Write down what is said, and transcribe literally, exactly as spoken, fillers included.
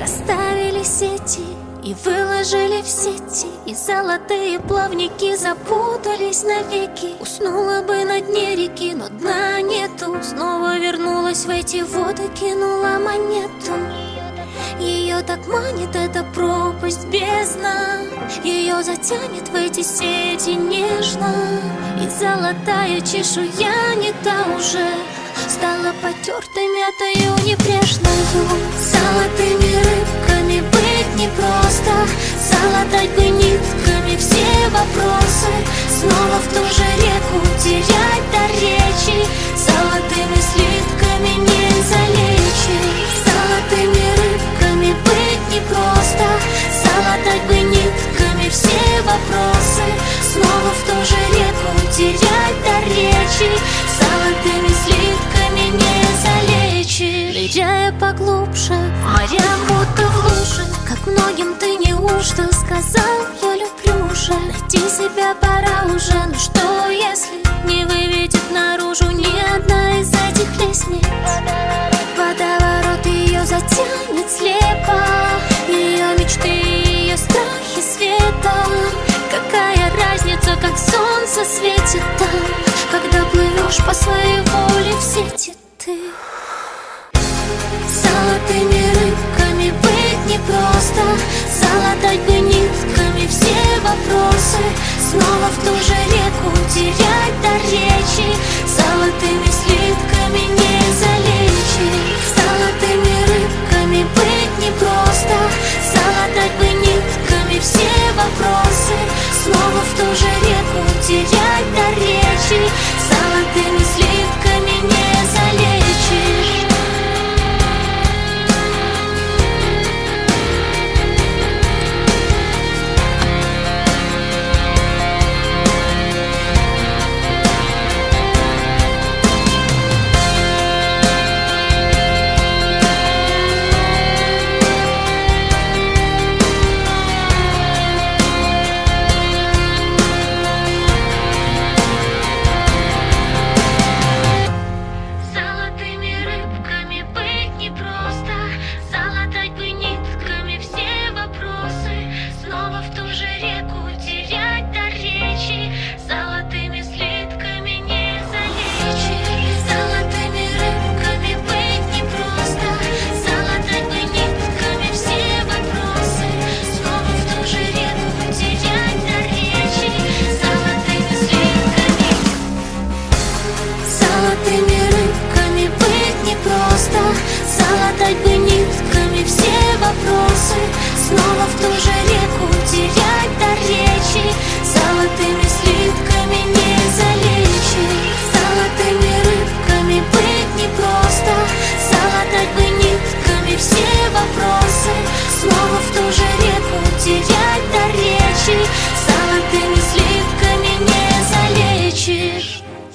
расставили сети и выложили в сети, и золотые плавники запутались навеки. Уснула бы на дне реки, но дна нету. Снова вернулась в эти воды, кинула монету. Ее так манит эта пропасть, бездна. Ее затянет в эти сети нежно. И золотая чешуя не та уже, стала потертой, мятою, небрежною. Золотыми рыбками быть непросто, залатать бы нитками все вопросы. Снова в ту же реку терять до речи, золотыми слитками не залечить. Золотыми рыбками быть непросто, залатать бы нитками все вопросы. Снова в ту же реку терять до речи, золотыми слитками не залечишь. Ныряя поглубже, морям будто в луже, как многим ты неужто сказал: я люблю уже. Найти себя пора уже, но что если не выведет наружу ни одна из этих лестниц? Водоворот ее затянет слепо, ее мечты, ее страхи светом. Какая разница, как солнце светит там, когда плывешь по своей воле в сети ты. Золотыми рыбками быть непросто, залатать бы нитками все вопросы. Снова в ту же реку терять до речи, золотыми слитками не залечить. Золотыми рыбками быть непросто, залатать бы нитками все вопросы. Снова в ту же реку терять до речи, золотыми слитками не залечишь. Золотыми рыбками быть непросто, залатать бы нитками все вопросы. Снова в ту же реку терять до речи, золотыми